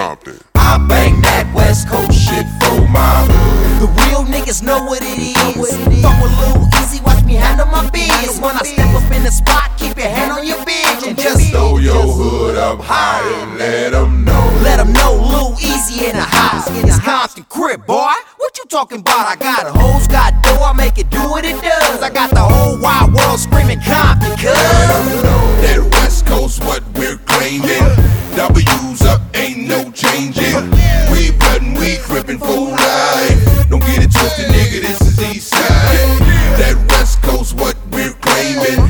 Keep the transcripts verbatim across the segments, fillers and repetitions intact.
Compton. I bang that West Coast shit for my hood. The real niggas know what it is. Fuck with Lil Easy, watch me handle my biz. When I step up in the spot, keep your hand on your bitch and just throw your hood up high and let them know. Let them know Lil Easy in the house. It's Compton crib, boy. What you talking about? I got a hose, got dough, I make it do what it does. I got the whole wide world screaming Compton, cuz. Let them know that West Coast what we're claiming. W's up, ain't no changing. We bloodin', we crippin' for life. Don't get it twisted, nigga, this is East Side. That West Coast what we're claiming.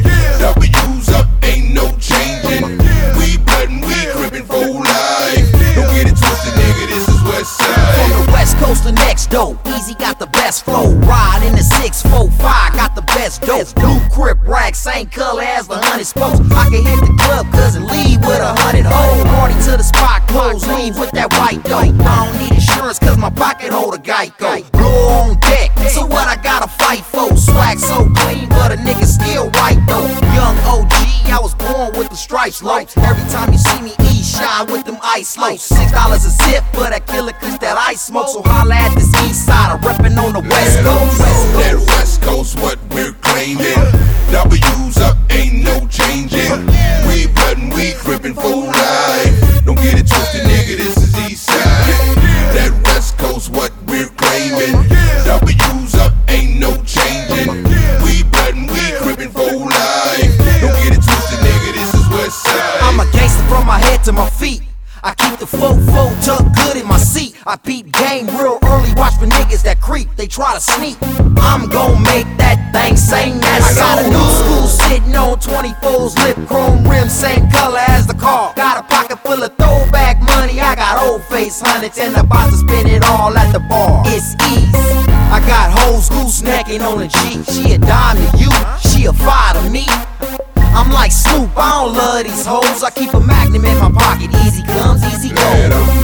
W's up, ain't no changing. We bloodin', we crippin' for life. Don't get it twisted, nigga, this is West Side. From the West Coast to next dope, Easy got the best flow. Ride in the six four five, got the best dope. Blue Crip rag, same color as the hundred spokes. I can hit the club cause and leave with a hundred hoes. Party to the spot, close, leave with that white dope. I don't need insurance cause my pocket hold a Geico. Blow on deck, so what I gotta fight for? Swag so clean, but a nigga still right though. Young O G, I was born with the stripes low. Every time you see me eat, shine with them ice lows. Six dollars a zip for that killer kush that I smoke. So holla at this east side, I'm reppin' on the West Coast. That West Coast what we're claiming. W's up, ain't no changing. We bloodin', we crippin' for life. Don't get it twisted, nigga, this is East Side. That West Coast what we're claiming. W's up, ain't no changing. We bloodin', we crippin' for life. Don't get it twisted, nigga, this is West Side. I'm a gangster from my head to my feet. I keep the fofo tucked good in my seat. I peep game real early, watch for niggas that creep, they try to sneak. I'm gon' make that thing sing that I got a new school sitting on twenty-fours, lip chrome rims, same color as the car. Got a pocket full of throwback money, I got old face hundreds and about to spend it all at the bar. It's easy. I got hoes goosenecking on a G. She a dime to you, she a five to me. I'm like Snoop, I don't love these hoes. I keep a magnum in my pocket. Easy comes, easy goes.